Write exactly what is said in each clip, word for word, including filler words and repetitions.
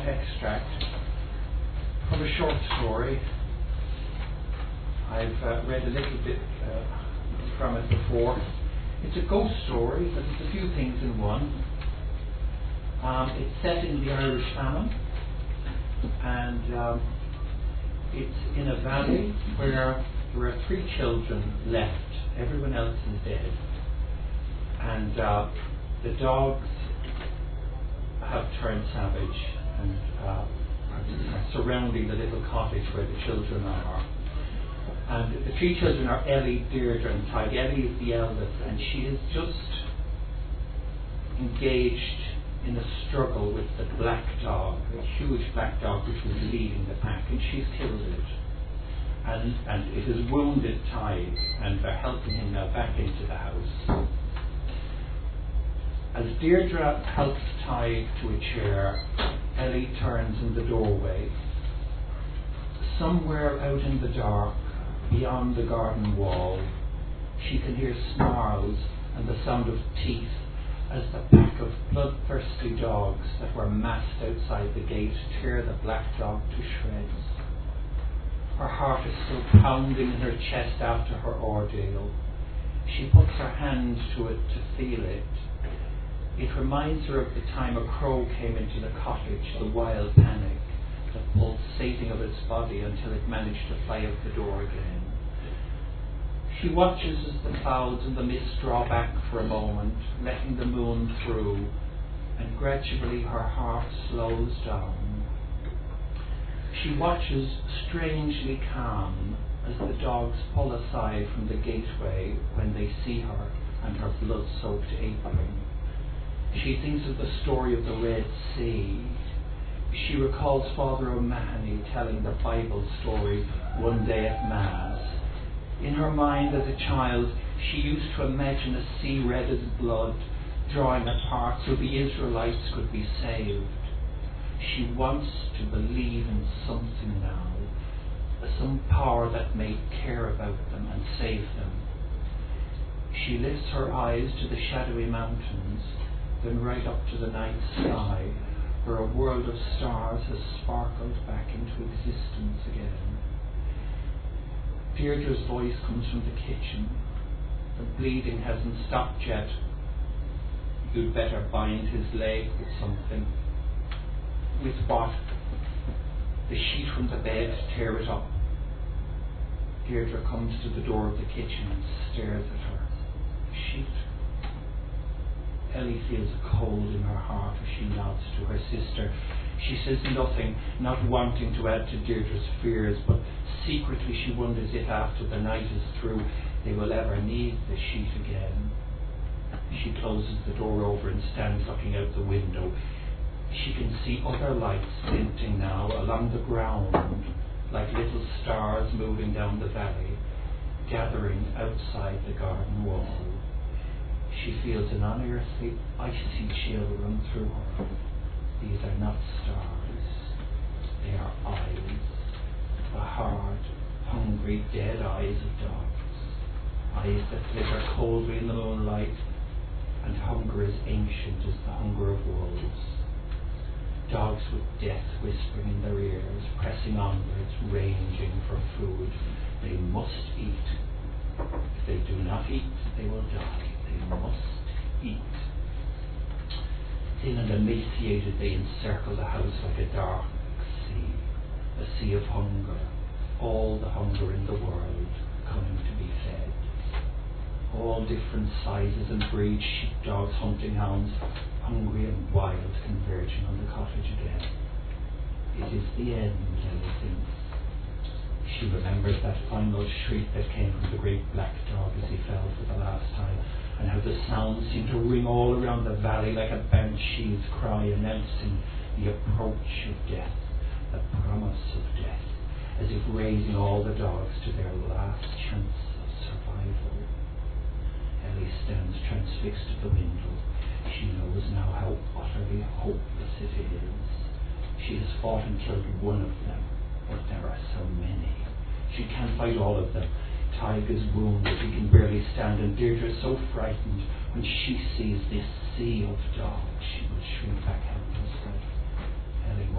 extract from a short story. I've uh, read a little bit uh, from it before. It's a ghost story, but it's a few things in one. Um, it's set in the Irish famine, and um, it's in a valley where there are three children left. Everyone else is dead. And uh, the dogs have turned savage and uh, are surrounding the little cottage where the children are. And the three children are Ellie, Deirdre and Tig. Ellie is the eldest, and she is just engaged in a struggle with the black dog, a huge black dog which was leading the pack, and she's killed it. And, and it has wounded Tig, and they're helping him now back into the house. As Deirdre helps Tig to a chair, Ellie turns in the doorway. Somewhere out in the dark, beyond the garden wall, she can hear snarls and the sound of teeth as the pack of bloodthirsty dogs that were massed outside the gate tear the black dog to shreds. Her heart is still pounding in her chest after her ordeal. She puts her hand to it to feel it. It reminds her of the time a crow came into the cottage, the wild panic, the pulsating of its body until it managed to fly out the door again. She watches as the clouds and the mist draw back for a moment, letting the moon through, and gradually her heart slows down. She watches strangely calm as the dogs pull aside from the gateway when they see her and her blood-soaked apron. She thinks of the story of the Red Sea. She recalls Father O'Mahony telling the Bible story one day at Mass. In her mind as a child, she used to imagine a sea red as blood drawing apart so the Israelites could be saved. She wants to believe in something now, some power that may care about them and save them. She lifts her eyes to the shadowy mountains, then right up to the night sky, where a world of stars has sparkled back into existence again. Deirdre's voice comes from the kitchen. The bleeding hasn't stopped yet. You'd better bind his leg with something. With what? The sheet from the bed, tear it up. Deirdre comes to the door of the kitchen and stares at her. The sheet. Ellie feels a cold in her heart as she nods to her sister. She says nothing, not wanting to add to Deirdre's fears, but secretly she wonders if after the night is through they will ever need the sheet again. She closes the door over and stands looking out the window. She can see other lights glinting now along the ground, like little stars moving down the valley, gathering outside the garden wall. She feels an unearthly, icy chill run through her. These are not stars. They are eyes. The hard, hungry, dead eyes of dogs. Eyes that glitter coldly in the moonlight, and hunger as ancient as the hunger of wolves. Dogs with death whispering in their ears, pressing onwards, ranging for food. They must eat. If they do not eat, they will die. They must eat. Thin and emaciated, they encircle the house like a dark sea, a sea of hunger, all the hunger in the world coming to be fed. All different sizes and breeds, sheepdogs, hunting hounds, hungry and wild, converging on the cottage again. It is the end, Ellie thinks. She remembers that final shriek that came from the great black dog as he fell for the last time, and how the sound seemed to ring all around the valley like a banshee's cry announcing the approach of death, the promise of death, as if raising all the dogs to their last chance of survival. Ellie stands transfixed at the window. She knows now how utterly hopeless it is. She has fought and killed one of them, but there are so many. She can't fight all of them. Tig is wounded, he can barely stand, and Deirdre is so frightened when she sees this sea of dogs, she will shrink back helplessly. Ellie watches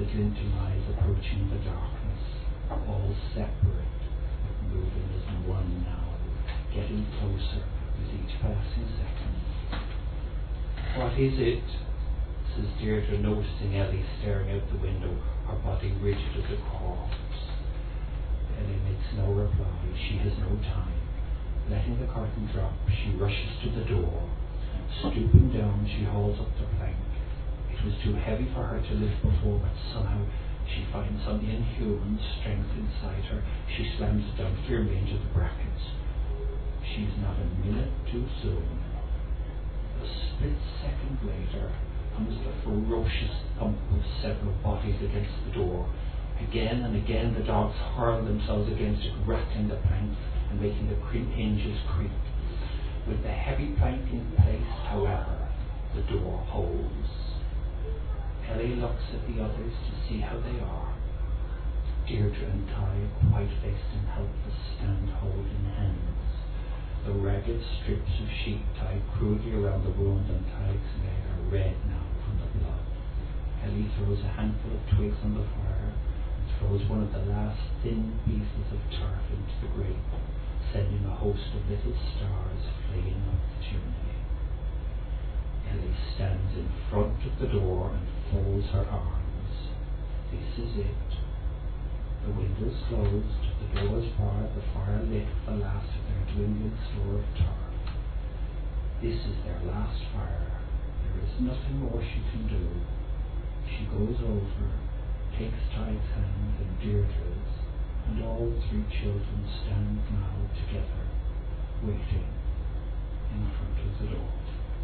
the glinting eyes approaching the darkness, all separate, but moving as one now, getting closer with each passing second. What is it? Says Deirdre, noticing Ellie staring out the window, her body rigid as a corpse. Ellie makes no reply. She has no time. Letting the curtain drop, she rushes to the door. Stooping down, she hauls up the plank. It was too heavy for her to lift before, but somehow she finds some inhuman strength inside her. She slams it down firmly into the brackets. She's not a minute too soon. A split second later comes the ferocious thump of several bodies against the door. Again and again the dogs hurl themselves against it, rattling the planks and making the hinges creak. With the heavy plank in place, however, the door holds. Ellie looks at the others to see how they are. Deirdre and Ty, white-faced and helpless, stand holding hands. The ragged strips of sheet tied crudely around the wound on Ty's leg are red now from the blood. Ellie throws a handful of twigs on the fire and throws one of the last thin pieces of turf into the grate, sending a host of little stars fleeing up the chimney. Ellie stands in front of the door and folds her arms. This is it. The window's closed, the door's barred, the fire lit the last of their dwindling store of turf. This is their last fire. There is nothing more she can do. She goes over, takes Ty's hand and Deirdre's, and all three children stand now together, waiting in front of the door.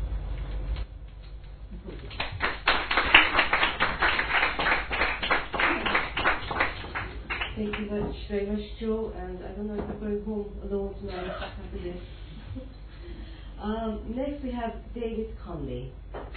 Thank you very much, very much, Joe, and I don't know if I'm going home alone tonight after this. um, next we have David Conley.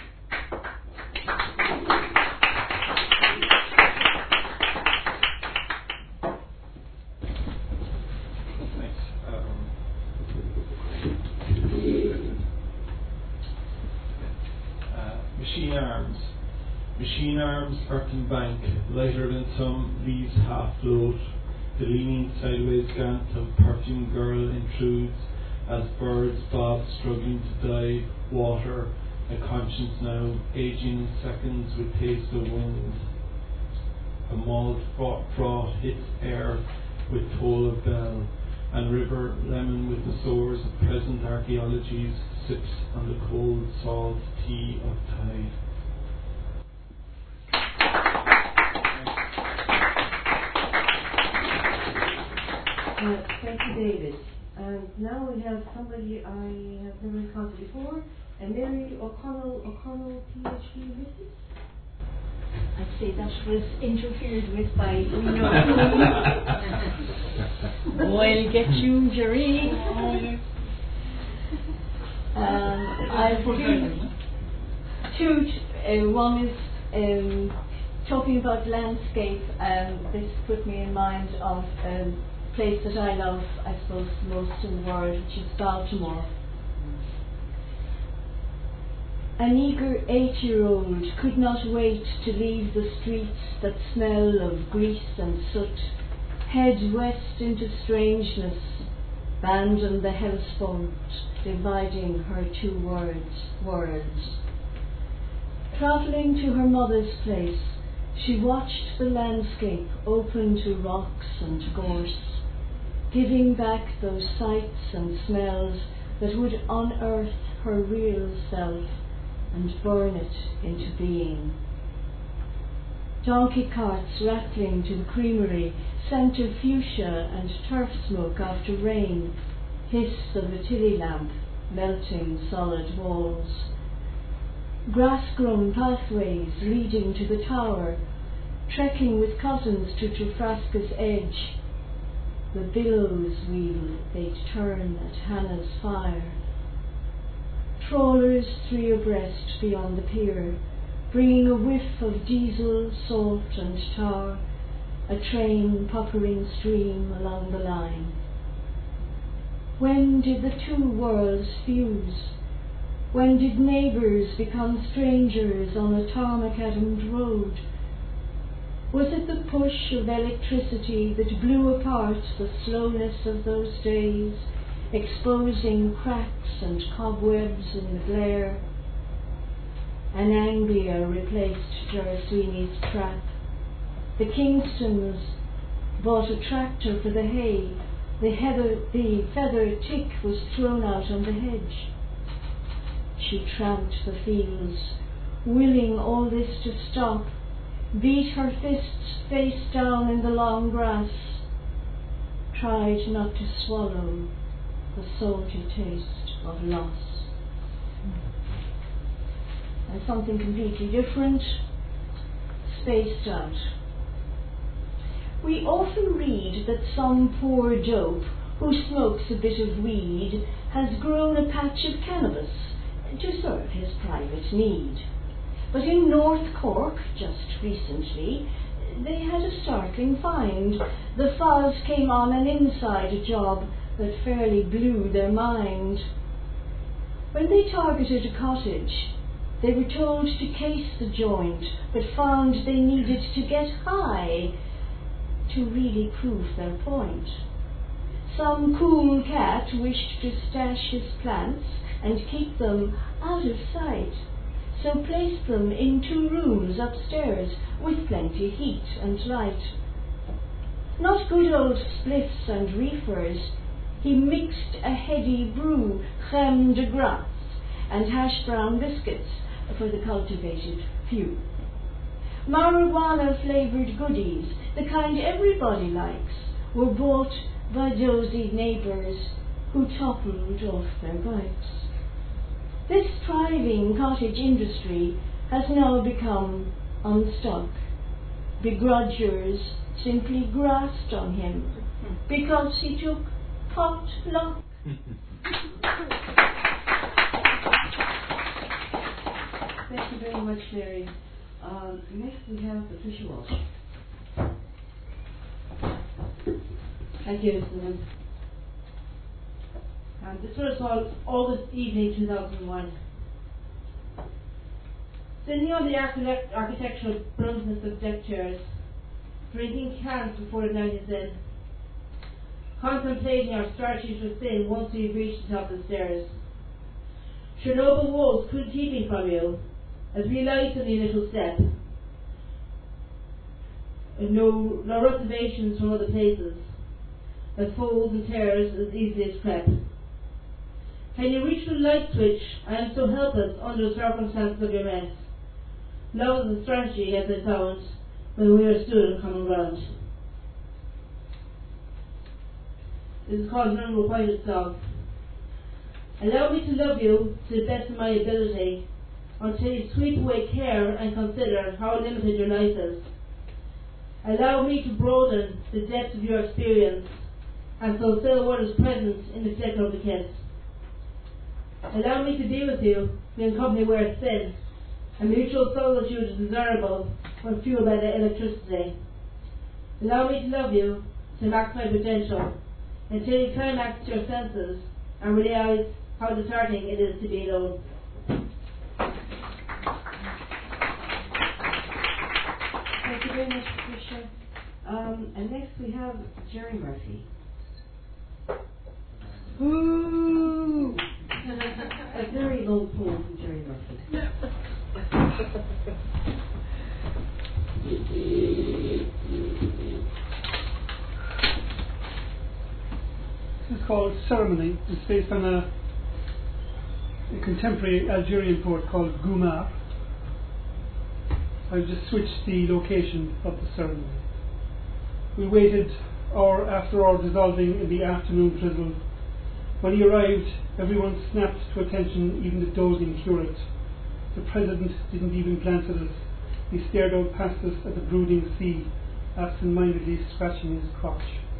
Machine arms. Machine arms, earthen bank, lighter than some, leaves half float. The leaning sideways glance of perfumed girl intrudes as birds bob struggling to dive. Water, a conscience now, aging in seconds with taste of wind. A malt froth hits air with toll of bell, and river lemon with the sores of present archaeologies sips on the cold salt tea of tide. Uh, thank you, David. And now we have somebody I have never encountered before, a Mary O'Connell, O'Connell, PhD, Missus I'd say that was interfered with by Reno. I'll get you, Jerry. Um, I've been two. Uh, one is um, talking about landscape. Um, this put me in mind of a place that I love, I suppose, most in the world, which is Baltimore. An eager eight-year-old could not wait to leave the streets that smell of grease and soot, head west into strangeness, abandon the houseboat dividing her two words, worlds. Travelling to her mother's place, she watched the landscape open to rocks and gorse, giving back those sights and smells that would unearth her real self and burn it into being. Donkey carts rattling to the creamery, scent of fuchsia and turf smoke after rain, hiss of a tilly lamp melting solid walls. Grass-grown pathways leading to the tower, trekking with cousins to Trafraska's edge, the billows wheel they'd turn at Hannah's fire. Trawlers three abreast beyond the pier, bringing a whiff of diesel, salt and tar, a train puckering stream along the line. When did the two worlds fuse? When did neighbours become strangers on a tarmac-adammed road? Was it the push of electricity that blew apart the slowness of those days, exposing cracks and cobwebs in the glare? An Anglia replaced Geraswini's trap. The Kingstons bought a tractor for the hay. The, heather, the feather tick was thrown out on the hedge. She tramped the fields, willing all this to stop, beat her fists face down in the long grass, tried not to swallow the salty taste of loss. And something completely different, Spaced Out. We often read that some poor dope who smokes a bit of weed has grown a patch of cannabis to serve his private need. But in North Cork, just recently, they had a startling find. The fuzz came on an inside job that fairly blew their mind. When they targeted a cottage, they were told to case the joint, but found they needed to get high to really prove their point. Some cool cat wished to stash his plants and keep them out of sight, so placed them in two rooms upstairs with plenty heat and light. Not good old spliffs and reefers, he mixed a heady brew, creme de grace, and hash brown biscuits for the cultivated few. Marijuana-flavoured goodies, the kind everybody likes, were bought by dozy neighbours who toppled off their bikes. This thriving cottage industry has now become unstuck. Begrudgers simply grasped on him because he took pot luck. Thank you very much, Mary. Um, next we have Patricia Walsh. Thank you, Susan. Um, this one is called August Evening two thousand one. Sitting on the architect- architectural bluntness of deck chairs, drinking cans before the night is in, contemplating our strategies for sin once we've reached the top of the stairs. Chernobyl walls couldn't keep me from you, as we light on the initial step. And no, no reservations from other places that folds and tears as easily as crepe. Can you reach the light switch? I am so helpless under the circumstances of your mess. Love is a strategy, as I found, when we are stood on common ground. This is called an unrequited song. Allow me to love you to the best of my ability, until you sweep away care and consider how limited your life is. Allow me to broaden the depth of your experience and fulfill what is present in the flicker of a kiss. Allow me to be with you in company where it's sin, and mutual solitude is desirable when fueled by the electricity. Allow me to love you to max my potential until you climax your senses and realize how disheartening it is to be alone. Thank you very much, Patricia. Um, and next we have Jerry Murphy. Ooh! A very long poem from Jerry Murphy. This is called Ceremony. It's based on a, a contemporary Algerian poet called Goumar. I've just switched the location of the ceremony. We waited hour after hour dissolving in the afternoon drizzle. When he arrived, everyone snapped to attention, even the dozing curate. The president didn't even glance at us. He stared out past us at the brooding sea, absent-mindedly scratching his crotch.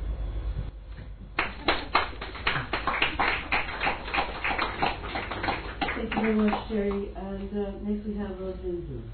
Thank you very much, Jerry. And uh, next we have Rosalind Booth.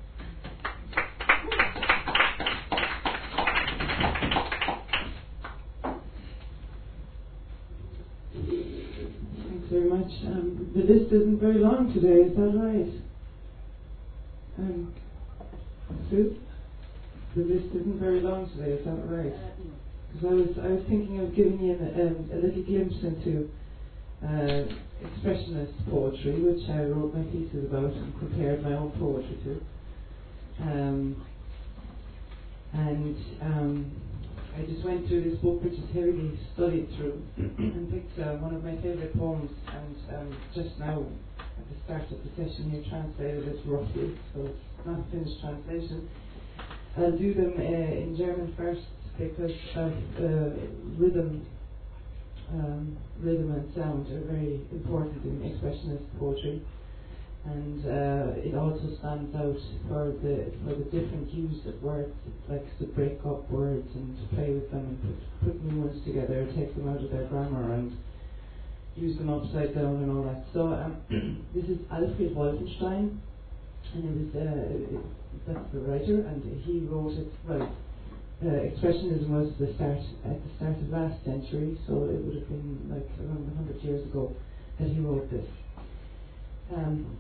Thanks very much. Um, the list isn't very long today, is that right? Um, Sue? the list isn't very long today, is that right? Because I was I was thinking of giving you an, um, a little glimpse into uh, expressionist poetry, which I wrote my thesis about and compared my own poetry to. Um, and um, I just went through this book, which is heavily studied through, and picked uh, one of my favourite poems, and um, just now, at the start of the session here, translated it roughly, so it's not a finished translation. I'll do them uh, in German first, because of uh, rhythm, um, rhythm and sound are very important in expressionist poetry, and uh, it also stands out for the for the different use of words. It likes to break up words and to play with them and put, put new ones together, take them out of their grammar and use them upside down and all that. So um, this is Alfred Wolfenstein, and it was uh, it, that's the writer, and he wrote it. Well, uh, expressionism was the start at the start of last century, so it would have been like around a hundred years ago that he wrote this. Um,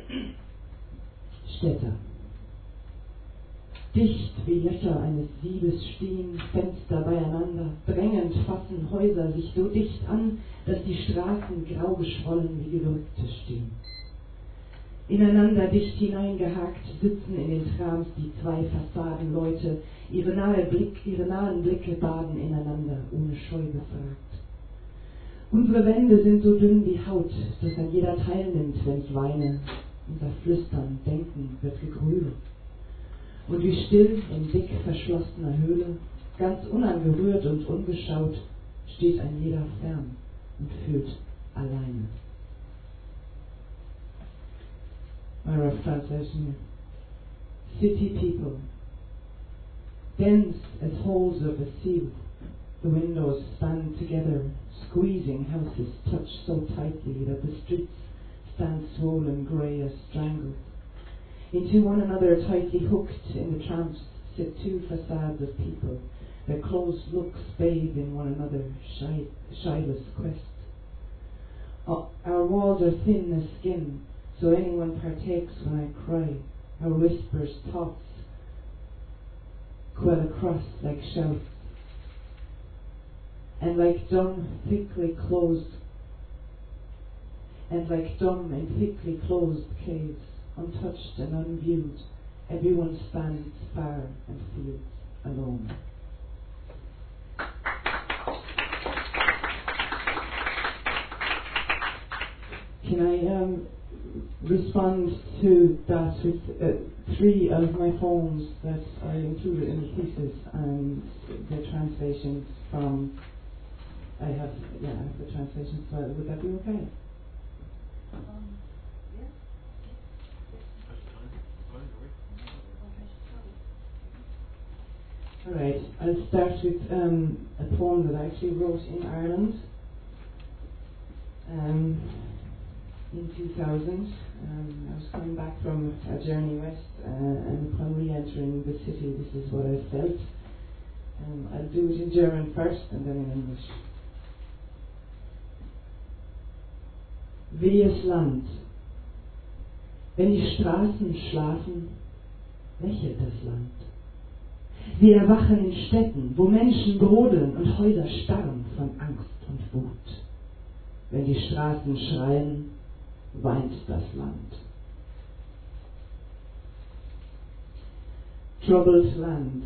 Städte. Dicht wie Löcher eines Siebes stehen Fenster beieinander, drängend fassen Häuser sich so dicht an, dass die Straßen grau geschwollen wie Gewürgte stehen. Ineinander dicht hineingehakt sitzen in den Trams die zwei Fassadenleute, ihre, nahe Blick, ihre nahen Blicke baden ineinander, ohne Scheu befragt. Unsere Wände sind so dünn wie Haut, dass ein jeder teilnimmt, wenn ich weine. Unser Flüstern, Denken wird gegrübelt. Und wie still in dick verschlossener Höhle, ganz unangerührt und ungeschaut, steht ein jeder fern und fühlt alleine. My rough translation here. City people, dense as holes of a seal. The windows stand together, squeezing houses touch so tightly that the streets stand swollen grey as strangled. Into one another tightly hooked in the tramps sit two facades of people, their closed looks bathe in one another, shy, shyless quest. Uh, our walls are thin as skin, so anyone partakes when I cry. Our whispers, thoughts quell across like shouts. And like dumb, thickly closed, and like dumb and thickly closed caves, untouched and unviewed, everyone stands far and feels alone. Can I um, respond to that with uh, three of my poems that I included in the thesis and the translations from. I have, yeah, I have the translations, so would that be okay? Um, yeah. Alright, I'll start with um, a poem that I actually wrote in Ireland um, in two thousand. Um, I was coming back from a journey west, uh, and upon re-entering the city, this is what I felt. Um, I'll do it in German first and then in English. Wehes Land. Wenn die Straßen schlafen, lächelt das Land. Sie erwachen in Städten, wo Menschen brodeln und Häuser starren von Angst und Wut. Wenn die Straßen schreien, weint das Land. Troubled Land.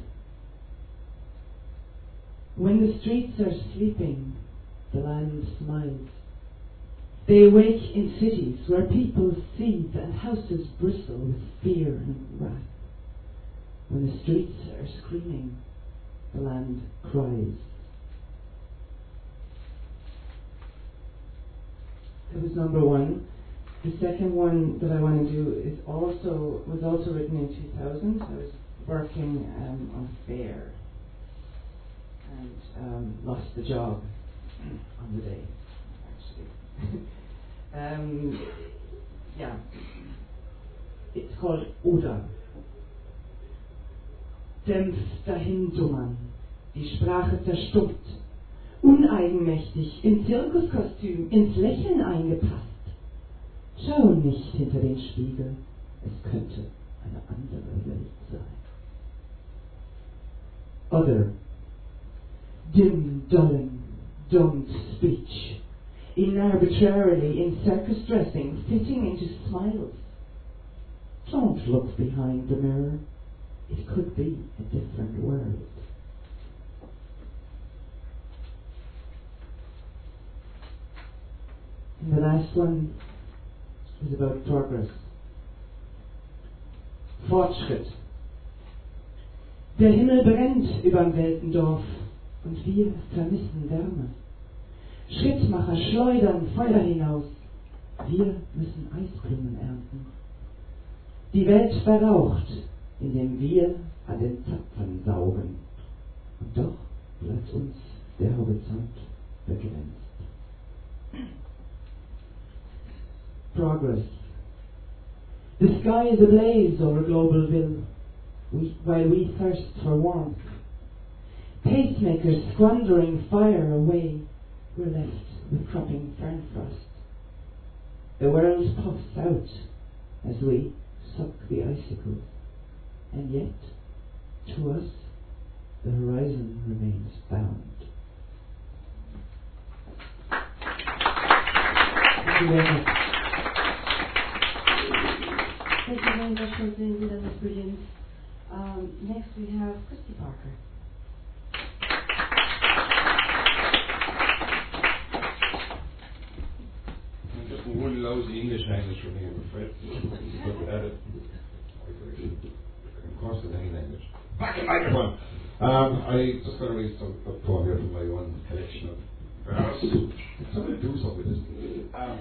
When the streets are sleeping, the land smiles. They awake in cities where people seethe and houses bristle with fear and wrath. When the streets are screaming, the land cries. That was number one. The second one that I want to do is also was also written in two thousand. I was working um, on a fair and um, lost the job on the day, actually. um, yeah, it's called Oder. Dämpft dahin dummern, die Sprache verstummt, uneigenmächtig, in Zirkuskostüm, ins Lächeln eingepasst. Schau nicht hinter den Spiegel, es könnte eine andere Welt sein. other. Dim, dulling, dumb speech, inarbitrarily in circus dressing, fitting into smiles. Don't look behind the mirror. It could be a different world. And the last one is about progress. Fortschritt. Der Himmel brennt überm Weltendorf und wir vermissen Wärme. Schrittmacher schleudern Feuer hinaus. Wir müssen Eisblumen ernten. Die Welt verraucht, indem wir an den Zapfen saugen. Und doch bleibt uns der Horizont begrenzt. Progress. The sky is ablaze over global will, we, while we thirst for warmth. Pacemakers squandering fire away, we're left with cropping fern frost. The world puffs out as we suck the icicles, and yet, to us, the horizon remains bound. Thank you very much. Thank you very much, Rosanne. That was brilliant. Um, next we have Christy Parker. I'm just one lousy English language for me, I'm afraid. Look at it. Of course, in any language. Back in microphone. Um, I just got to read some a poem here from my own collection of verse. Somebody do something with this. Um,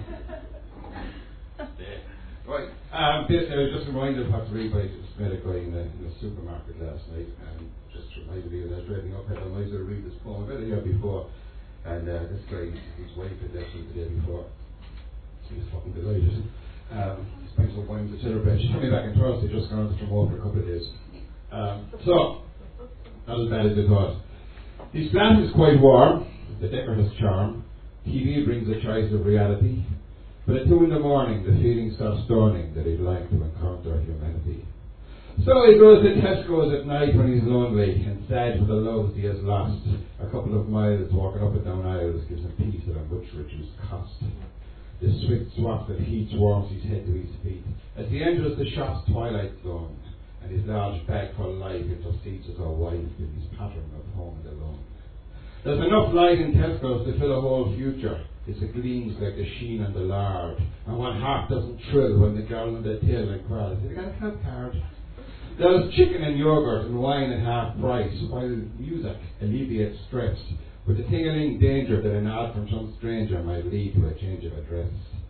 yeah. Right. Um, this, uh, just a reminder of what to read by just met a guy in the, in the supermarket last night, and just reminded me that I was driving up, had a miser read this poem. I've read it here before, and uh, this guy, his wife had left him the day before. He was fucking delighted. Um, he spent some wine to celebrate. She took me back on Thursday, just gone on to Tremor for a couple of days. Um, so, not as bad as I thought. His flat is quite warm, the decor has charm, T V brings a choice of reality. But at two in the morning, the feeling starts dawning that he'd like to encounter humanity. So he goes to Tesco's at night when he's lonely and sad for the loves he has lost. A couple of miles walking up and down aisles gives him peace at a much reduced cost. The swift swap that heats warms his head to his feet as he enters the shop's twilight zone, and his large bag for life intercedes as a wife in his pattern of home and alone. There's enough light in Tesco's to fill a whole future. It's a gleams like the sheen on the lard, and one heart doesn't thrill when the girl on the tail inquires, "Have you got a club card?" There's chicken and yogurt and wine at half price, while music alleviates stress, with the tingling danger that a nod from some stranger might lead to a change of address.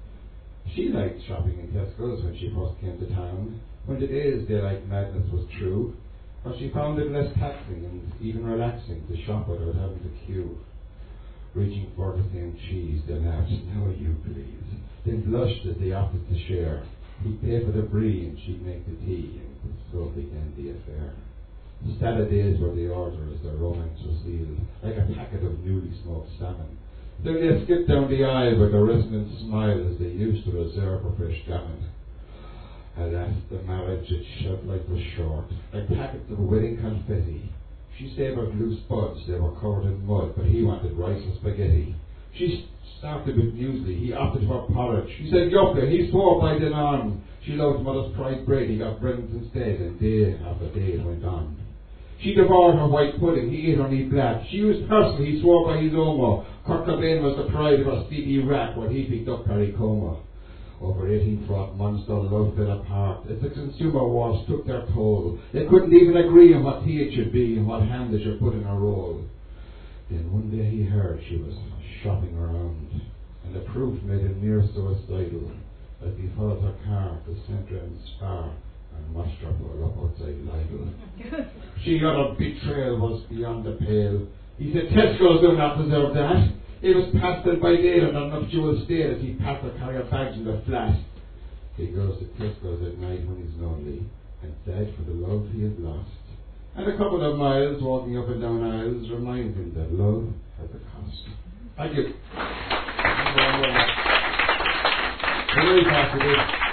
She liked shopping in Tesco's when she first came to town, when the day's daylight madness was true, for she found it less taxing and even relaxing to shop without having to queue. Reaching for the same cheese, they laughed, "Now you please." Then blushed as they offered to share. He'd pay for the brie and she'd make the tea, and so began the affair. Stella days were the order as their romance was sealed, like a packet of newly smoked salmon. Then they skipped down the aisle with a resonant smile as they used to reserve for fresh gammon. Alas, the marriage it shed light was short, like packets of wedding confetti. She savoured loose buds, they were covered in mud, but he wanted rice and spaghetti. She started with muesli, he opted for porridge. She said yucca, he swore by the arm. She loved mother's pride bread, he got bread instead, and day after day went on. She devoured her white pudding, he ate her neat black. She used parsley, he swore by his omo. Kurt Cobain was the pride of her Stevie Rack when he picked up Perry Como. Over eighteen fraught months, their love fell apart as the consumer wars took their toll. They couldn't even agree on what tea it should be and what ham they should put in a roll. Then one day he heard she was shopping around, and the proof made him near suicidal as he followed her car to Centre and Spar and watched her pull up outside Lidl. She got a betrayal was beyond the pale. He said, "Tesco's do not deserve that." It was past them by date on a nuptial state as he passed her carrier bags in the flat. He goes to Tesco's at night when he's lonely and sad for the love he has lost. And a couple of miles walking up and down aisles remind him that love has a cost. Thank you. Very positive.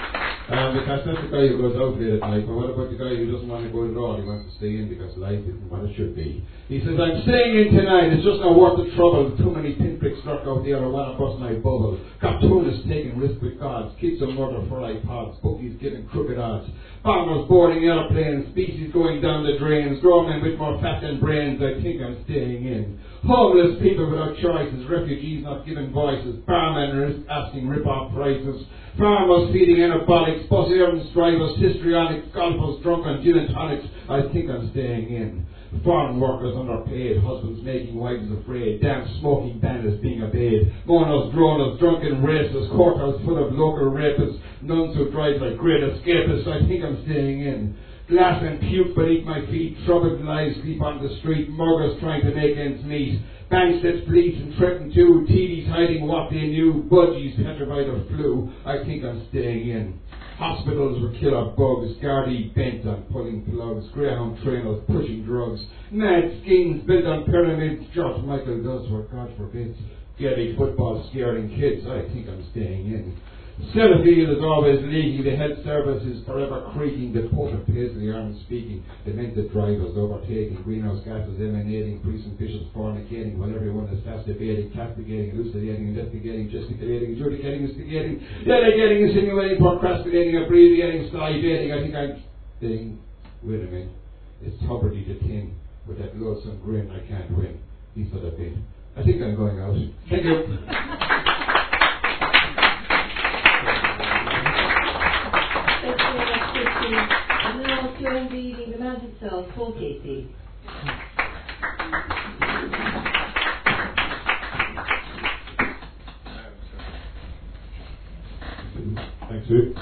Um, because that's the guy who goes out late at night, but what about the guy who doesn't want to go at all? He wants to stay in because life isn't what it should be. He says, I'm staying in tonight, it's just not worth the trouble. Too many pinpricks lurk out there, I want to bust my bubble. Cartoonists taking risks with gods, kids on murder for iPods, bookies giving crooked odds. Farmers boarding airplanes, species going down the drains, grown men with more fat than brains, I think I'm staying in. Homeless people without choices, refugees not given voices, barmen asking rip-off prices, farmers feeding antibiotics, bus errands drivers, histrionics, golfers drunk on gin and tonics, I think I'm staying in. Foreign workers underpaid, husbands making wives afraid, damn smoking bandits being obeyed, mourners, droners, drunken racists, courthouse full of local rapists, nuns who drive like great escapists, I think I'm staying in. Glass and puke beneath my feet, troubled lives sleep on the street, muggers trying to make ends meet, banks that bleed and threaten to, T Vs hiding what they knew, budgies petrified of flu, I think I'm staying in. Hospitals with killer bugs, Gardaí bent on pulling plugs, greyhound trainers pushing drugs, mad schemes built on pyramids, George Michael does what God forbids, Gaelic football scaring kids, I think I'm staying in. Sellafield is always leaking, the health service is forever creaking, the Port of Paisley aren't speaking, the demented drivers overtaking, greenhouse gases emanating, priests and bishops fornicating, while everyone is fast debating, castigating, elucidating, investigating, gesticulating, adjudicating, instigating, delegating, insinuating, procrastinating, abbreviating, salivating. I think I'm saying, wait a minute, it's Tuberty the Tin with that loathsome grin, I can't win. He's not a bit. I think I'm going out. Thank you. And now join reading the magic cell for Katie. Thanks, Sue.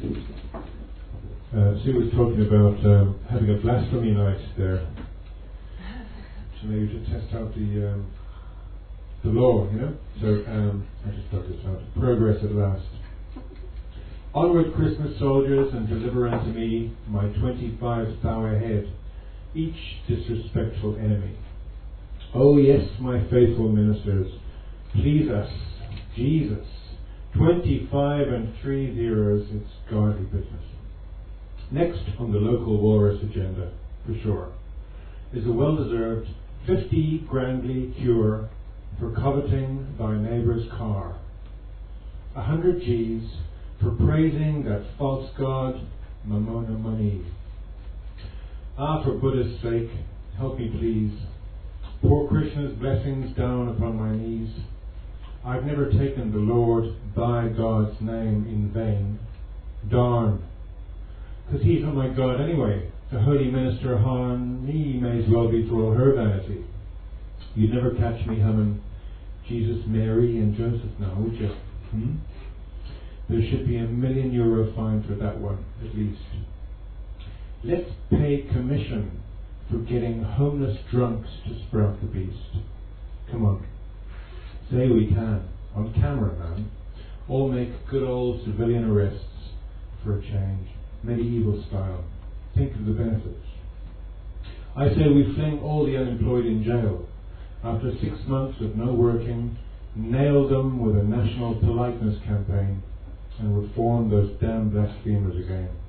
Uh, Sue was talking about um, having a blasphemy night there. So maybe to test out the um, the law, you know? So um, I just got this out. Progress at last. Onward, Christmas soldiers, and deliver unto me my twenty-five thou ahead, each disrespectful enemy. Oh yes, my faithful ministers, please us, Jesus, twenty-five and three zeros, it's godly business. Next on the local walrus agenda, for sure, is a well-deserved fifty grandly cure for coveting thy neighbour's car. A hundred G's for praising that false god, Mamona Money. Ah, for Buddha's sake, help me please. Poor Krishna's blessings down upon my knees. I've never taken the Lord, thy God's name in vain. Darn. Because he's not my God anyway. The holy minister Han, me may as well be for all her vanity. You'd never catch me humming Jesus, Mary and Joseph now, would you? Hmm? There should be a million euro fine for that one, at least. Let's pay commission for getting homeless drunks to sprout the beast. Come on. Say we can. On camera, man. All make good old civilian arrests for a change. Medieval style. Think of the benefits. I say we fling all the unemployed in jail. After six months of no working, nail them with a national politeness campaign and reform those damn blasphemers again.